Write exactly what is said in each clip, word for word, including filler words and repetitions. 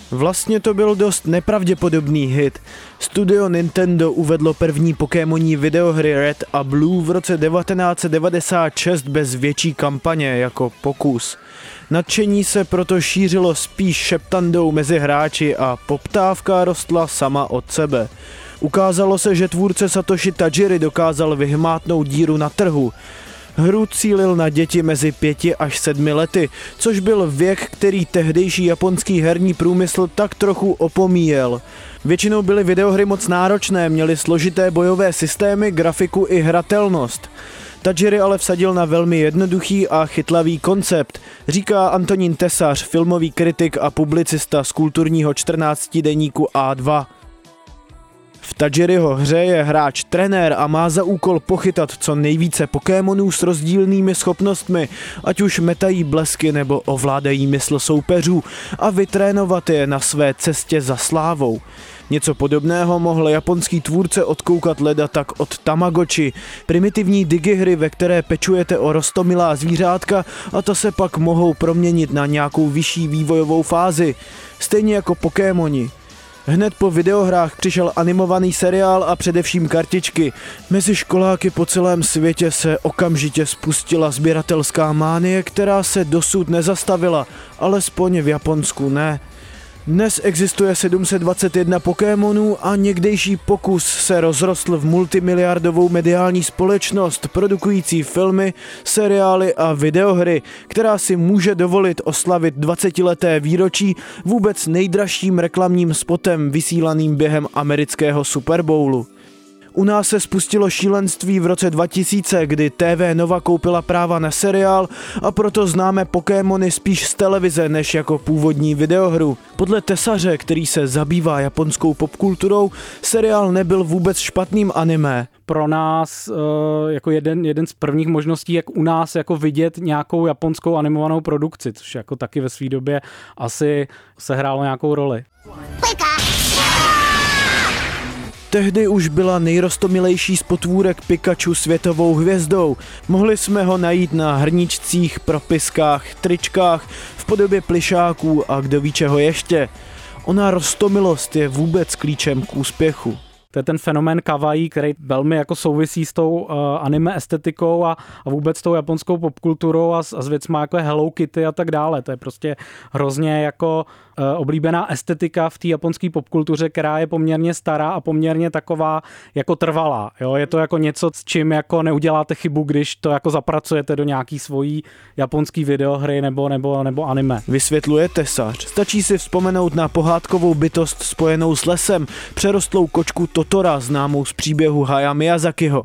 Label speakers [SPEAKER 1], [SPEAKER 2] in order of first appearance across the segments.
[SPEAKER 1] Vlastně to byl dost nepravděpodobný hit. Studio Nintendo uvedlo první pokémonní videohry Red a Blue v roce devatenáct set devadesát šest bez větší kampaně jako pokus. Nadšení se proto šířilo spíš šeptandou mezi hráči a poptávka rostla sama od sebe. Ukázalo se, že tvůrce Satoshi Tajiri dokázal vyhmátnout díru na trhu. Hru cílil na děti mezi pěti až sedmi lety, což byl věk, který tehdejší japonský herní průmysl tak trochu opomíjel. Většinou byly videohry moc náročné, měly složité bojové systémy, grafiku i hratelnost. Tajiri ale vsadil na velmi jednoduchý a chytlavý koncept, říká Antonín Tesař, filmový kritik a publicista z kulturního čtrnáctidenníku A dva. V Tajiriho hře je hráč trenér a má za úkol pochytat co nejvíce pokémonů s rozdílnými schopnostmi, ať už metají blesky nebo ovládají mysl soupeřů, a vytrénovat je na své cestě za slávou. Něco podobného mohl japonský tvůrce odkoukat leda tak od Tamagotchi, primitivní digihry, ve které pečujete o roztomilá zvířátka a ta se pak mohou proměnit na nějakou vyšší vývojovou fázi, stejně jako pokémoni. Hned po videohrách přišel animovaný seriál a především kartičky. Mezi školáky po celém světě se okamžitě spustila sběratelská mánie, která se dosud nezastavila, alespoň v Japonsku ne. Dnes existuje sedm set dvacet jedna pokémonů a někdejší pokus se rozrostl v multimiliardovou mediální společnost produkující filmy, seriály a videohry, která si může dovolit oslavit dvacetileté výročí vůbec nejdražším reklamním spotem vysílaným během amerického Super Bowlu. U nás se spustilo šílenství v roce dva tisíce, kdy T V Nova koupila práva na seriál a proto známe Pokémony spíš z televize než jako původní videohru. Podle Tesaře, který se zabývá japonskou popkulturou, seriál nebyl vůbec špatným animé.
[SPEAKER 2] Pro nás jako jeden, jeden z prvních možností, jak u nás jako vidět nějakou japonskou animovanou produkci, což jako taky ve své době asi sehrálo nějakou roli.
[SPEAKER 1] Tehdy už byla nejrostomilejší z potvůrek Pikachu světovou hvězdou. Mohli jsme ho najít na hrníčcích, propiskách, tričkách, v podobě plišáků a kdo ví čeho ještě. Ona roztomilost je vůbec klíčem k úspěchu.
[SPEAKER 2] To je ten fenomén kawaii, který velmi jako souvisí s tou uh, anime estetikou a, a vůbec s tou japonskou popkulturou a s, a s věcma jako Hello Kitty a tak dále. To je prostě hrozně jako uh, oblíbená estetika v té japonské popkultuře, která je poměrně stará a poměrně taková jako trvalá. Jo? Je to jako něco, s čím jako neuděláte chybu, když to jako zapracujete do nějaký svojí japonský videohry nebo, nebo, nebo anime.
[SPEAKER 1] Vysvětluje Tesař. Stačí si vzpomenout na pohádkovou bytost spojenou s lesem, přerostlou kočku Totora, známou z příběhu Hayao Miyazakiho.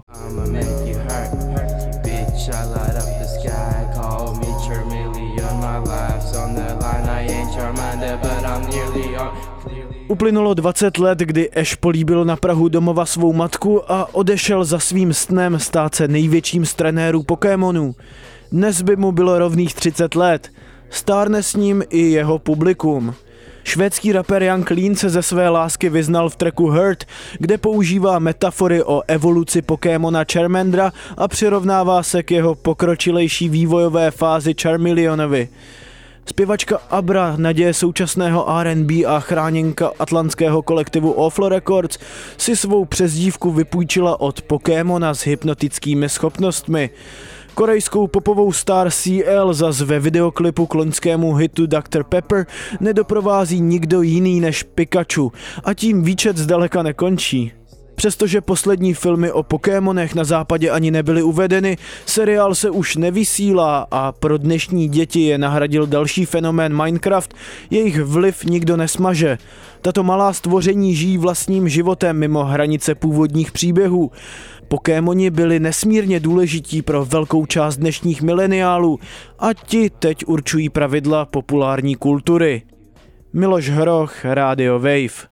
[SPEAKER 1] Uplynulo dvacet let, kdy Ash políbil na prahu domova svou matku a odešel za svým snem stát se největším z trenérů Pokémonů. Dnes by mu bylo rovných třicet let. Stárne s ním i jeho publikum. Švédský rapper Jan Clean se ze své lásky vyznal v tracku Hurt, kde používá metafory o evoluci Pokémona Charmandera a přirovnává se k jeho pokročilejší vývojové fázi Charmeleonovi. Zpěvačka Abra, naděje současného R and B a chráněnka atlantského kolektivu Awful Records, si svou přezdívku vypůjčila od Pokémona s hypnotickými schopnostmi. Korejskou popovou star C L zas ve videoklipu k loňskému hitu doktor Pepper nedoprovází nikdo jiný než Pikachu a tím výčet zdaleka nekončí. Přestože poslední filmy o Pokémonech na západě ani nebyly uvedeny, seriál se už nevysílá a pro dnešní děti je nahradil další fenomén Minecraft, jejich vliv nikdo nesmaže. Tato malá stvoření žijí vlastním životem mimo hranice původních příběhů. Pokémoni byli nesmírně důležití pro velkou část dnešních mileniálů a ti teď určují pravidla populární kultury. Miloš Hroch, Radio Wave.